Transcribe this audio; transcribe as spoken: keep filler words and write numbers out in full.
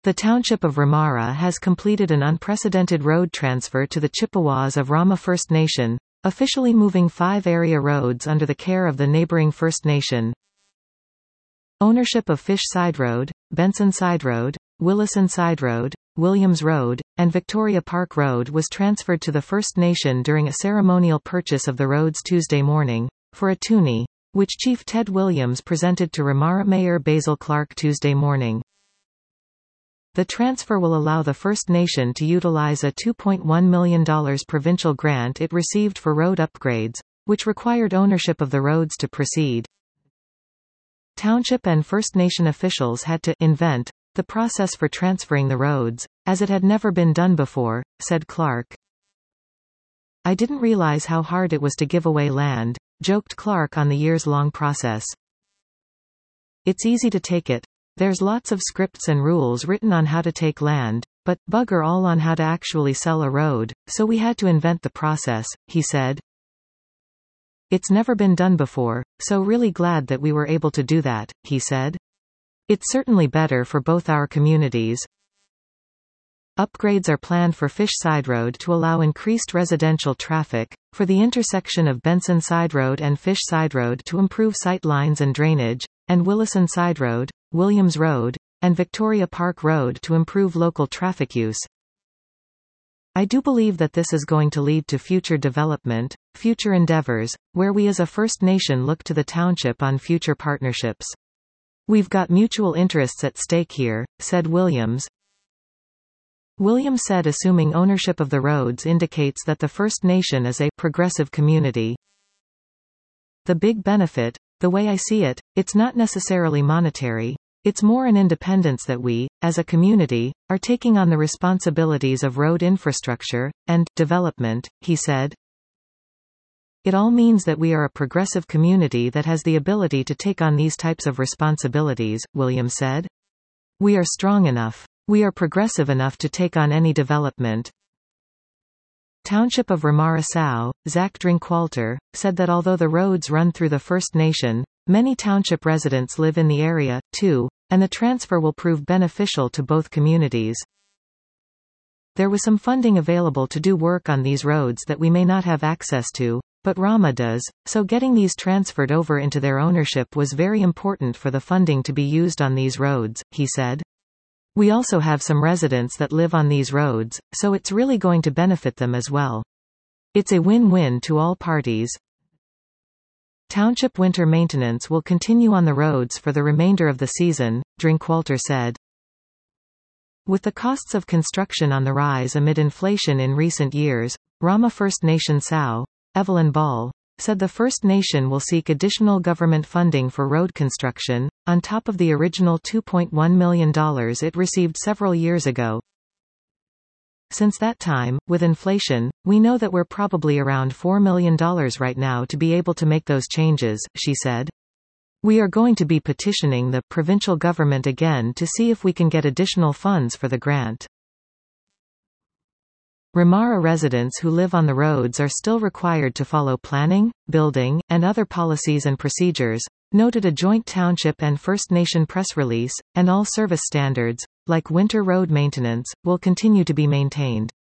The township of Ramara has completed an unprecedented road transfer to the Chippewas of Rama First Nation, officially moving five area roads under the care of the neighboring First Nation. Ownership of Fish Side Road, Benson Side Road, Willison Side Road, Williams Road, and Victoria Park Road was transferred to the First Nation during a ceremonial purchase of the roads Tuesday morning, for a toonie, which Chief Ted Williams presented to Ramara Mayor Basil Clark Tuesday morning. The transfer will allow the First Nation to utilize a two point one million dollars provincial grant it received for road upgrades, which required ownership of the roads to proceed. Township and First Nation officials had to invent the process for transferring the roads, as it had never been done before, said Clark. I didn't realize how hard it was to give away land, joked Clark on the years-long process. It's easy to take it. There's lots of scripts and rules written on how to take land, but bugger all on how to actually sell a road, so we had to invent the process, he said. It's never been done before, so really glad that we were able to do that, he said. It's certainly better for both our communities. Upgrades are planned for Fish Side Road to allow increased residential traffic, for the intersection of Benson Side Road and Fish Side Road to improve sight lines and drainage, and Willison Side Road, Williams Road, and Victoria Park Road to improve local traffic use. I do believe that this is going to lead to future development, future endeavors, where we as a First Nation look to the township on future partnerships. We've got mutual interests at stake here, said Williams. Williams said assuming ownership of the roads indicates that the First Nation is a progressive community. The big benefit, the way I see it, it's not necessarily monetary. It's more an independence that we, as a community, are taking on the responsibilities of road infrastructure and development, he said. It all means that we are a progressive community that has the ability to take on these types of responsibilities, Williams said. We are strong enough. We are progressive enough to take on any development. Township of Ramara Sow, Zach Drinkwalter, said that although the roads run through the First Nation, many township residents live in the area, too, and the transfer will prove beneficial to both communities. There was some funding available to do work on these roads that we may not have access to, but Rama does, so getting these transferred over into their ownership was very important for the funding to be used on these roads, he said. We also have some residents that live on these roads, so it's really going to benefit them as well. It's a win-win to all parties. Township winter maintenance will continue on the roads for the remainder of the season, Drinkwalter said. With the costs of construction on the rise amid inflation in recent years, Rama First Nation Sow, Evelyn Ball, said the First Nation will seek additional government funding for road construction, on top of the original two point one million dollars it received several years ago. Since that time, with inflation, we know that we're probably around four million dollars right now to be able to make those changes, she said. We are going to be petitioning the provincial government again to see if we can get additional funds for the grant. Ramara residents who live on the roads are still required to follow planning, building, and other policies and procedures, noted a joint township and First Nation press release, and all service standards, like winter road maintenance, will continue to be maintained.